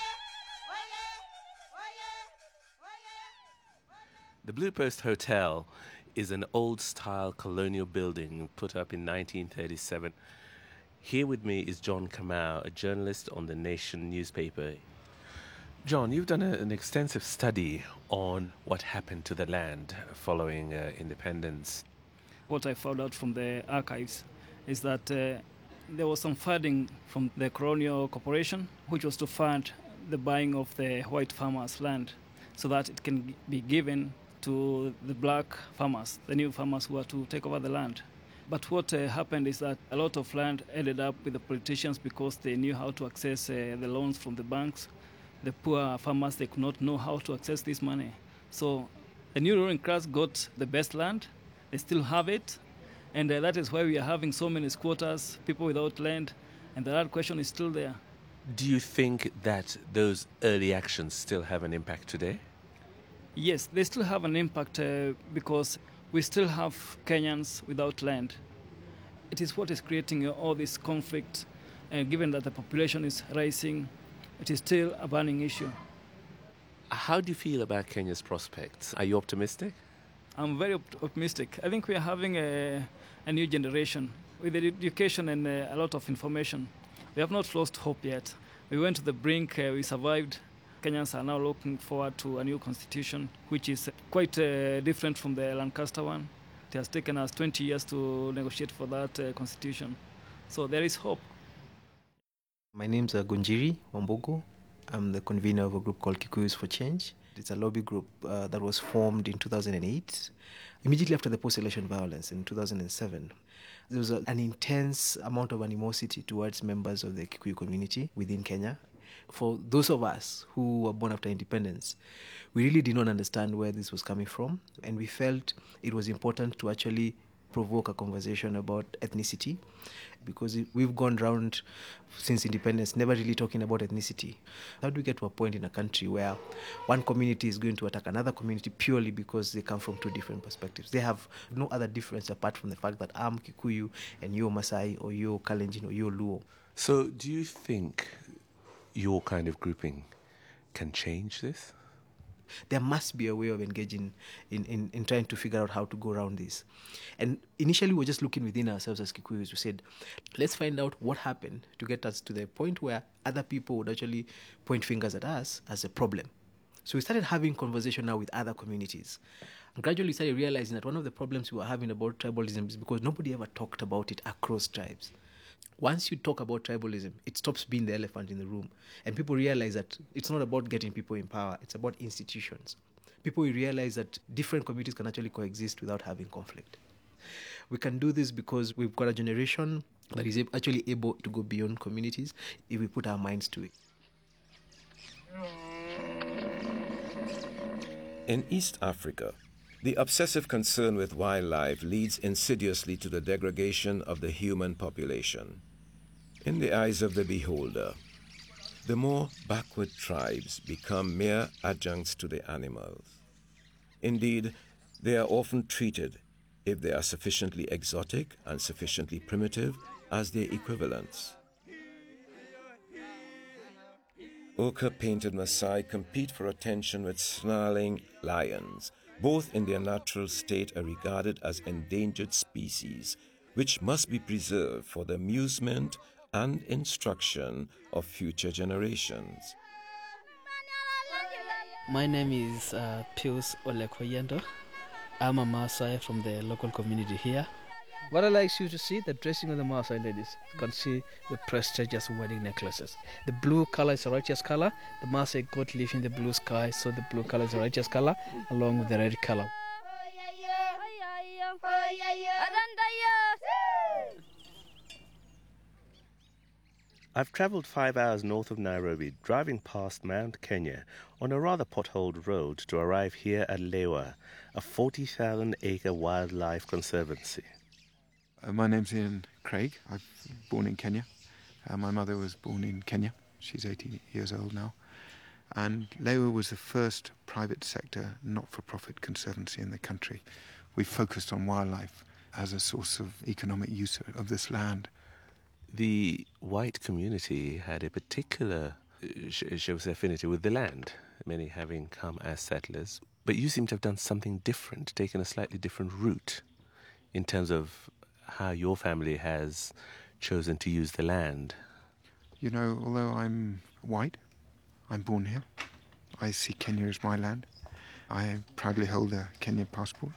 Speaker 10: The Blue Post Hotel is an old-style colonial building put up in nineteen thirty-seven. Here with me is John Kamau, a journalist on The Nation newspaper. John, you've done a, an extensive study on what happened to the land following uh, independence.
Speaker 18: What I found out from the archives is that uh, there was some funding from the Colonial Corporation, which was to fund the buying of the white farmers' land so that it can be given to the black farmers, the new farmers who are to take over the land. But what uh, happened is that a lot of land ended up with the politicians because they knew how to access uh, the loans from the banks. The poor farmers, they could not know how to access this money. So the new ruling class got the best land. They still have it. And uh, that is why we are having so many squatters, people without land. And the land question is still there.
Speaker 10: Do you think that those early actions still have an impact today?
Speaker 18: Yes, they still have an impact uh, because we still have Kenyans without land. It is what is creating uh, all this conflict. Uh, given that the population is rising, it is still a burning issue.
Speaker 10: How do you feel about Kenya's prospects? Are you optimistic?
Speaker 18: I'm very op- optimistic. I think we are having a, a new generation with education and uh, a lot of information. We have not lost hope yet. We went to the brink, uh, we survived. Kenyans are now looking forward to a new constitution, which is quite uh, different from the Lancaster one. It has taken us twenty years to negotiate for that uh, constitution. So there is hope.
Speaker 19: My name's uh, Gunjiri Wambugu. I'm the convener of a group called Kikuyus for Change. It's a lobby group uh, that was formed in two thousand eight, immediately after the post-election violence in two thousand seven. There was a, an intense amount of animosity towards members of the Kikuyu community within Kenya. For those of us who were born after independence, we really did not understand where this was coming from, and we felt it was important to actually provoke a conversation about ethnicity, because we've gone round since independence never really talking about ethnicity. How do we get to a point in a country where one community is going to attack another community purely because they come from two different perspectives? They have no other difference apart from the fact that I'm Kikuyu and you're Masai or you're Kalenjin or you're Luo.
Speaker 10: So do you think your kind of grouping can change this?
Speaker 19: There must be a way of engaging in, in, in trying to figure out how to go around this. And initially we were just looking within ourselves as Kikuyus. We said, let's find out what happened to get us to the point where other people would actually point fingers at us as a problem. So we started having conversation now with other communities. And gradually we started realizing that one of the problems we were having about tribalism is because nobody ever talked about it across tribes. Once you talk about tribalism, it stops being the elephant in the room. And people realize that it's not about getting people in power, it's about institutions. People realize that different communities can actually coexist without having conflict. We can do this because we've got a generation that is actually able to go beyond communities if we put our minds to it.
Speaker 9: In East Africa, the obsessive concern with wildlife leads insidiously to the degradation of the human population. In the eyes of the beholder, the more backward tribes become mere adjuncts to the animals. Indeed, they are often treated, if they are sufficiently exotic and sufficiently primitive, as their equivalents. Ochre-painted Maasai compete for attention with snarling lions. Both in their natural state are regarded as endangered species, which must be preserved for the amusement and instruction of future generations.
Speaker 20: My name is uh, Pius Olekoyendo. I'm a Maasai from the local community here. What I like you to see, the dressing of the Maasai ladies. You can see the prestigious wedding necklaces. The blue color is a righteous color. The Maasai goat live in the blue sky, so the blue color is a righteous color, along with the red color.
Speaker 10: I've travelled five hours north of Nairobi, driving past Mount Kenya on a rather potholed road to arrive here at Lewa, a forty thousand acre wildlife conservancy.
Speaker 21: Uh, my name's Ian Craig. I'm born in Kenya. Uh, my mother was born in Kenya. She's eighty years old now. And Lewa was the first private sector, not-for-profit conservancy in the country. We focused on wildlife as a source of economic use of this land.
Speaker 10: The white community had a particular, shall we say, affinity with the land, many having come as settlers. But you seem to have done something different, taken a slightly different route in terms of how your family has chosen to use the land.
Speaker 21: You know, although I'm white, I'm born here. I see Kenya as my land. I proudly hold a Kenyan passport.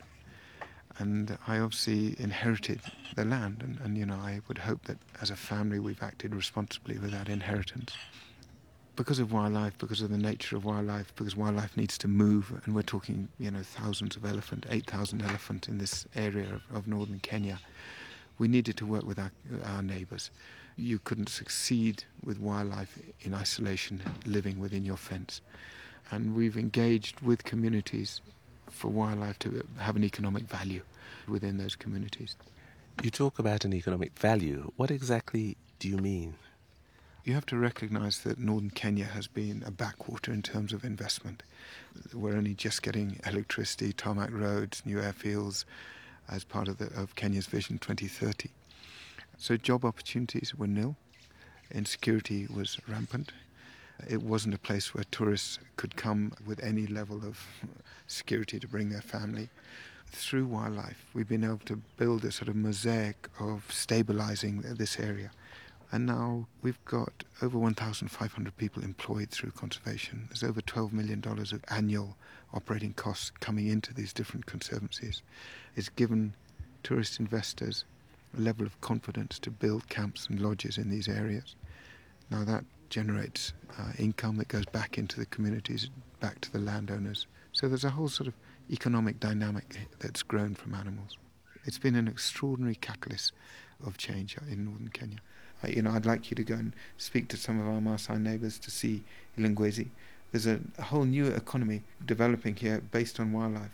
Speaker 21: And I obviously inherited the land. And, and, you know, I would hope that as a family we've acted responsibly with that inheritance. Because of wildlife, because of the nature of wildlife, because wildlife needs to move, and we're talking, you know, thousands of elephant, eight thousand elephant in this area of, of northern Kenya, we needed to work with our, our neighbours. You couldn't succeed with wildlife in isolation, living within your fence. And we've engaged with communities for wildlife to have an economic value within those communities.
Speaker 10: You talk about an economic value. What exactly do you mean?
Speaker 21: You have to recognise that northern Kenya has been a backwater in terms of investment. We're only just getting electricity, tarmac roads, new airfields as part of, the, of Kenya's Vision twenty thirty. So job opportunities were nil. Insecurity was rampant. It wasn't a place where tourists could come with any level of security to bring their family. Through wildlife, we've been able to build a sort of mosaic of stabilising this area. And now we've got over one thousand five hundred people employed through conservation. There's over twelve million dollars of annual operating costs coming into these different conservancies. It's given tourist investors a level of confidence to build camps and lodges in these areas. Now that generates uh, income that goes back into the communities, back to the landowners. So there's a whole sort of economic dynamic that's grown from animals. It's been an extraordinary catalyst of change in northern Kenya. Uh, you know, I'd like you to go and speak to some of our Maasai neighbours to see Ilengwezi. There's a, a whole new economy developing here based on wildlife.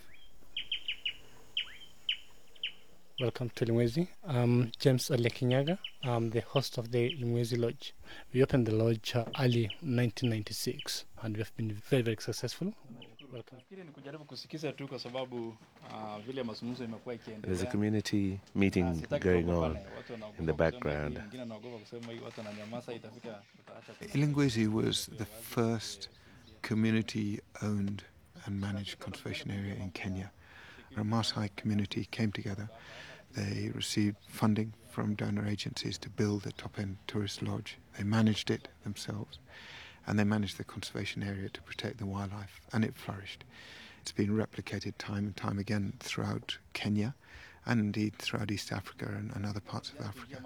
Speaker 22: Welcome to Ilengwezi. I'm James Olekinyaga. I'm the host of the Ilengwezi Lodge. We opened the lodge uh, early nineteen ninety-six and we have been very, very successful. Welcome.
Speaker 10: There's a community meeting going on in the background.
Speaker 21: Ilengwezi was the first community-owned and managed conservation area in Kenya. A Maasai community came together. They received funding from donor agencies to build a top-end tourist lodge. They managed it themselves, and they managed the conservation area to protect the wildlife, and it flourished. It's been replicated time and time again throughout Kenya, and indeed throughout East Africa and, and other parts of Africa.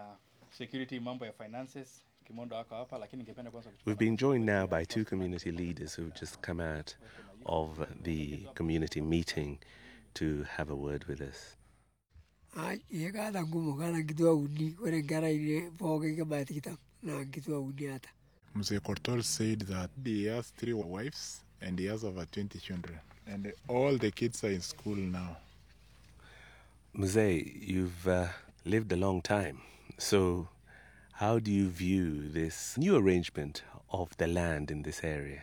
Speaker 10: We've been joined now by two community leaders who've just come out of the community meeting to have a word with us.
Speaker 23: Mzee Kortol said that he has three wives and he has over twenty children. And all the kids are in school now.
Speaker 10: Mzee, you've uh, lived a long time. So how do you view this new arrangement of the land in this area?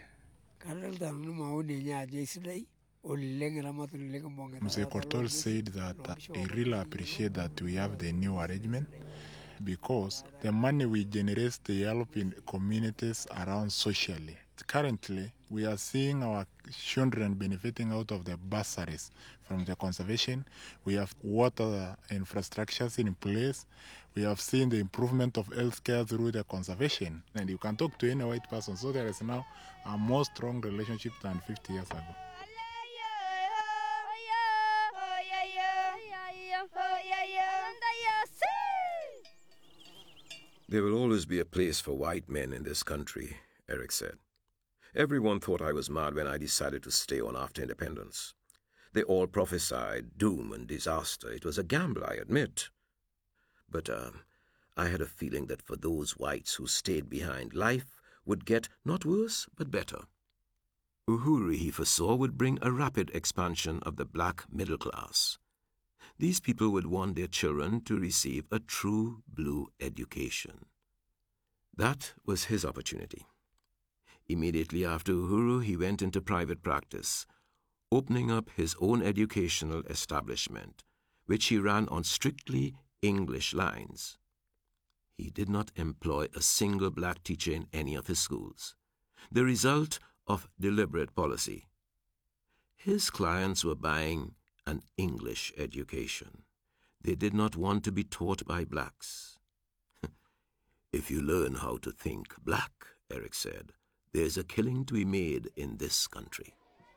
Speaker 23: Mzee Kortol said that uh, he really appreciates that we have the new arrangement because the money we generate to help in communities around socially. Currently, we are seeing our children benefiting out of the bursaries from the conservation. We have water infrastructures in place. We have seen the improvement of healthcare through the conservation. And you can talk to any white person. So there is now a more strong relationship than fifty years ago.
Speaker 9: There will always be a place for white men in this country, Eric said. Everyone thought I was mad when I decided to stay on after independence. They all prophesied doom and disaster. It was a gamble, I admit. But um, I had a feeling that for those whites who stayed behind, life would get not worse, but better. Uhuru, he foresaw, would bring a rapid expansion of the black middle class. These people would want their children to receive a true blue education. That was his opportunity. Immediately after Uhuru, he went into private practice, opening up his own educational establishment, which he ran on strictly English lines. He did not employ a single black teacher in any of his schools, the result of deliberate policy. His clients were buying an English education. They did not want to be taught by blacks. If you learn how to think black, Eric said, there's a killing to be made in this country.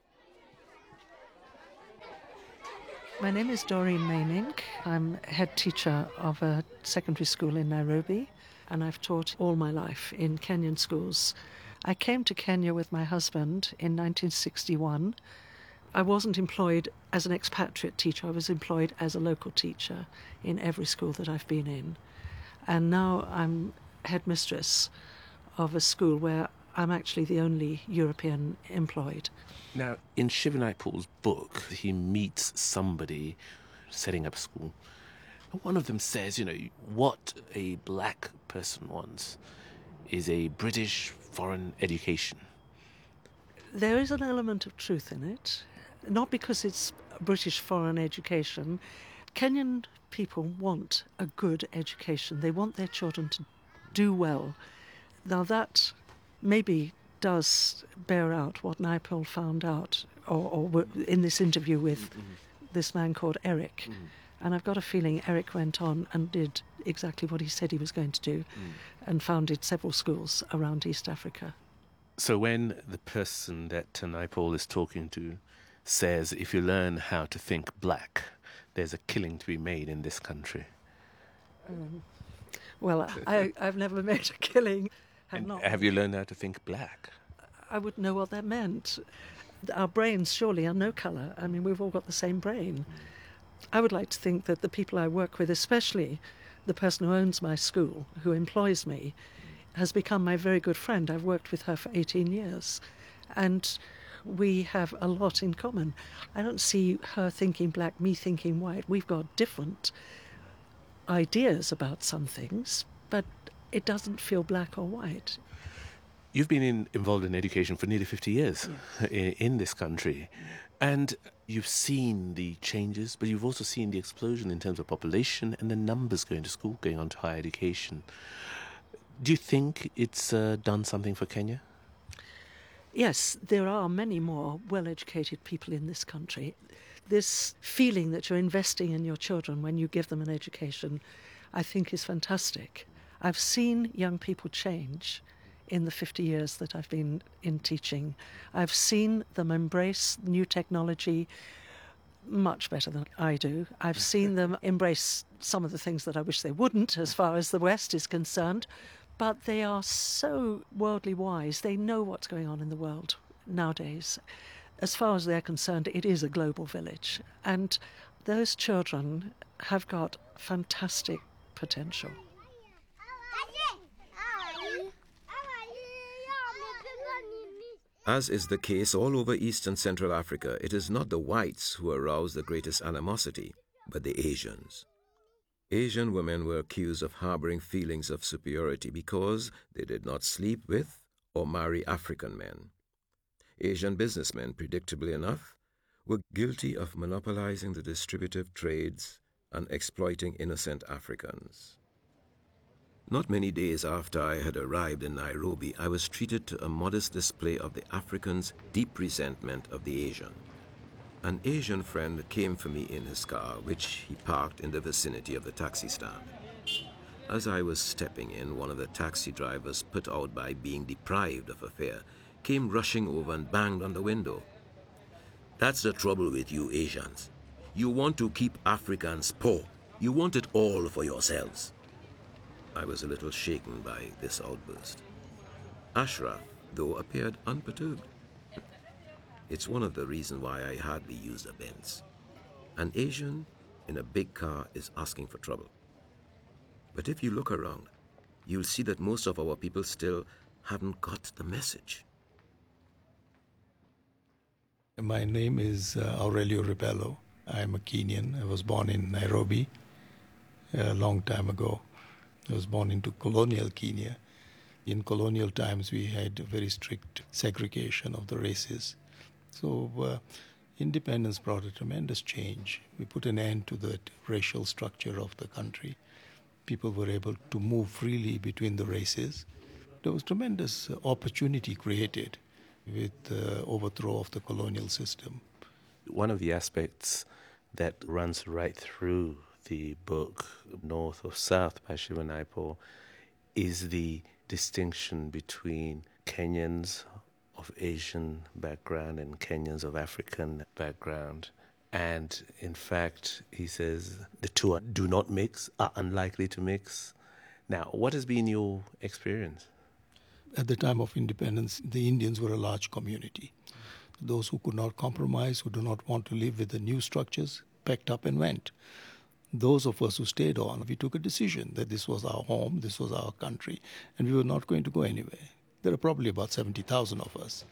Speaker 2: My name is Doreen Maining. I'm head teacher of a secondary school in Nairobi, and I've taught all my life in Kenyan schools. I came to Kenya with my husband in nineteen sixty-one. I wasn't employed as an expatriate teacher. I was employed as a local teacher in every school that I've been in. And now I'm headmistress of a school where I'm actually the only European employed.
Speaker 10: Now, in Shivani Paul's book, he meets somebody setting up a school. And one of them says, you know, what a black person wants is a British foreign education.
Speaker 2: There is an element of truth in it, not because it's British foreign education. Kenyan people want a good education. They want their children to do well. Now that maybe does bear out what Naipaul found out, or, or in this interview with mm-hmm. this man called Eric. Mm-hmm. And I've got a feeling Eric went on and did exactly what he said he was going to do, mm. and founded several schools around East Africa.
Speaker 10: So when the person that Naipaul is talking to says, if you learn how to think black, there's a killing to be made in this country.
Speaker 2: Um, well, I, I've never made a killing. Have, not.
Speaker 10: Have you learned how to think black?
Speaker 2: I wouldn't know what that meant. Our brains surely are no colour. I mean, we've all got the same brain. I would like to think that the people I work with, especially the person who owns my school, who employs me, has become my very good friend. I've worked with her for eighteen years. And we have a lot in common. I don't see her thinking black, me thinking white. We've got different ideas about some things, but it doesn't feel black or white.
Speaker 10: You've been in, involved in education for nearly fifty years yeah. in, in this country, and you've seen the changes, but you've also seen the explosion in terms of population and the numbers going to school, going on to higher education. Do you think it's uh, done something for Kenya?
Speaker 2: Yes, there are many more well-educated people in this country. This feeling that you're investing in your children when you give them an education, I think is fantastic. I've seen young people change in the fifty years that I've been in teaching. I've seen them embrace new technology much better than I do. I've seen them embrace some of the things that I wish they wouldn't as far as the West is concerned, but they are so worldly wise. They know what's going on in the world nowadays. As far as they're concerned, it is a global village, and those children have got fantastic potential.
Speaker 9: As is the case all over East and Central Africa, it is not the whites who arouse the greatest animosity, but the Asians. Asian women were accused of harboring feelings of superiority because they did not sleep with or marry African men. Asian businessmen, predictably enough, were guilty of monopolizing the distributive trades and exploiting innocent Africans. Not many days after I had arrived in Nairobi, I was treated to a modest display of the African's deep resentment of the Asian. An Asian friend came for me in his car, which he parked in the vicinity of the taxi stand. As I was stepping in, one of the taxi drivers, put out by being deprived of a fare, came rushing over and banged on the window. "That's the trouble with you Asians. You want to keep Africans poor. You want it all for yourselves." I was a little shaken by this outburst. Ashraf, though, appeared unperturbed. It's one of the reasons why I hardly use a Benz. An Asian in a big car is asking for trouble. But if you look around, you'll see that most of our people still haven't got the message.
Speaker 3: My name is uh, Aurelio Rebello. I'm a Kenyan. I was born in Nairobi a long time ago. I was born into colonial Kenya. In colonial times, we had very strict segregation of the races. So uh, independence brought a tremendous change. We put an end to the racial structure of the country. People were able to move freely between the races. There was tremendous opportunity created with the overthrow of the colonial system.
Speaker 10: One of the aspects that runs right through the book, North of South by Shiva Naipaul, is the distinction between Kenyans of Asian background and Kenyans of African background. And in fact, he says the two do not mix, are unlikely to mix. Now, what has been your experience?
Speaker 3: At the time of independence, the Indians were a large community. Those who could not compromise, who do not want to live with the new structures, packed up and went. Those of us who stayed on, we took a decision that this was our home, this was our country, and we were not going to go anywhere. There are probably about seventy thousand of us.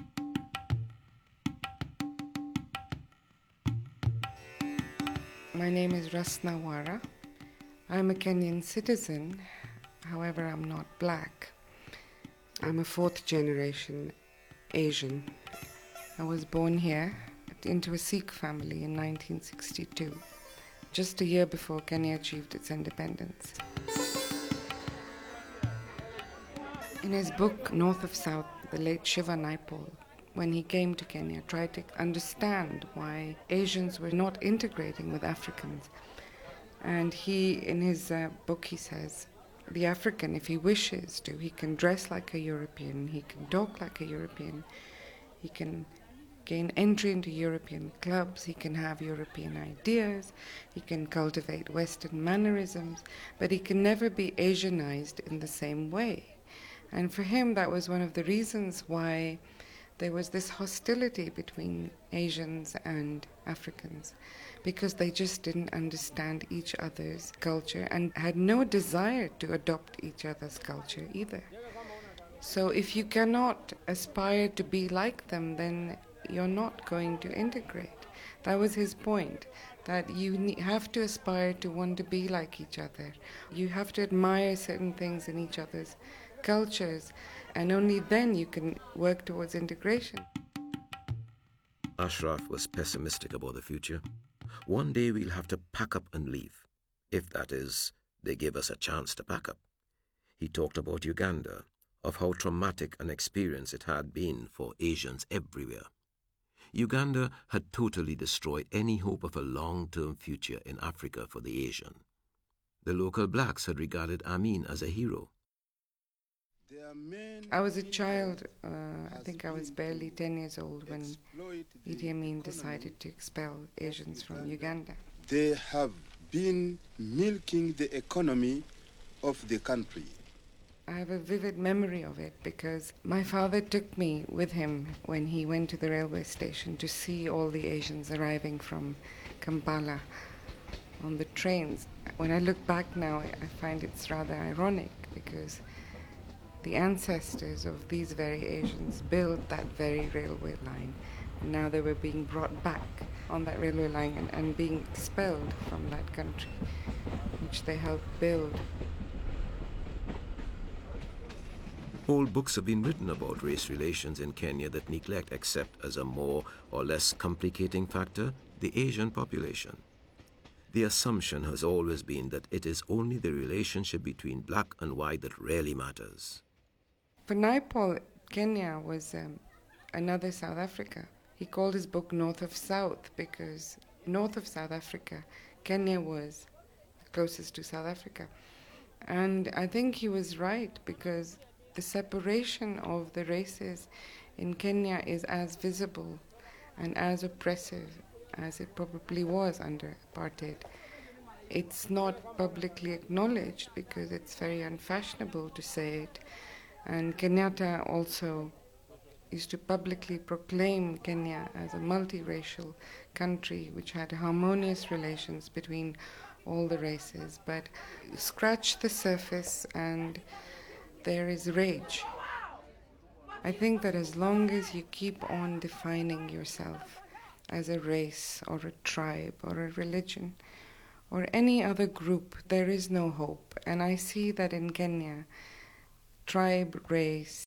Speaker 1: My name is Rasna Wara. I'm a Kenyan citizen, however, I'm not black. I'm a fourth generation Asian. I was born here into a Sikh family in nineteen sixty-two, just a year before Kenya achieved its independence. In his book, North of South, the late Shiva Naipaul, when he came to Kenya, tried to understand why Asians were not integrating with Africans. And he, in his uh, book, he says, the African, if he wishes to, he can dress like a European, he can talk like a European, he can gain entry into European clubs, he can have European ideas, he can cultivate Western mannerisms, but he can never be Asianized in the same way. And for him, that was one of the reasons why there was this hostility between Asians and Africans, because they just didn't understand each other's culture and had no desire to adopt each other's culture either. So if you cannot aspire to be like them, then you're not going to integrate. That was his point, that you have to aspire to want to be like each other. You have to admire certain things in each other's cultures, and only then you can work towards integration.
Speaker 9: Ashraf was pessimistic about the future. One day we'll have to pack up and leave, if that is, they give us a chance to pack up. He talked about Uganda, of how traumatic an experience it had been for Asians everywhere. Uganda had totally destroyed any hope of a long-term future in Africa for the Asian. The local blacks had regarded Amin as a hero.
Speaker 1: I was a child, uh, I think I was barely ten years old when Idi Amin decided to expel Asians from Uganda.
Speaker 4: They have been milking the economy of the country.
Speaker 1: I have a vivid memory of it because my father took me with him when he went to the railway station to see all the Asians arriving from Kampala on the trains. When I look back now, I find it's rather ironic because the ancestors of these very Asians built that very railway line, and now they were being brought back on that railway line and, and being expelled from that country, which they helped build.
Speaker 9: Whole books have been written about race relations in Kenya that neglect, except as a more or less complicating factor, the Asian population. The assumption has always been that it is only the relationship between black and white that really matters.
Speaker 1: For Naipaul, Kenya was um, another South Africa. He called his book North of South because north of South Africa, Kenya was closest to South Africa. And I think he was right because the separation of the races in Kenya is as visible and as oppressive as it probably was under apartheid. It's not publicly acknowledged because it's very unfashionable to say it. And Kenyatta also used to publicly proclaim Kenya as a multiracial country which had harmonious relations between all the races. But scratch the surface and there is rage. I think that as long as you keep on defining yourself as a race or a tribe or a religion or any other group, there is no hope. And I see that in Kenya, tribe, race,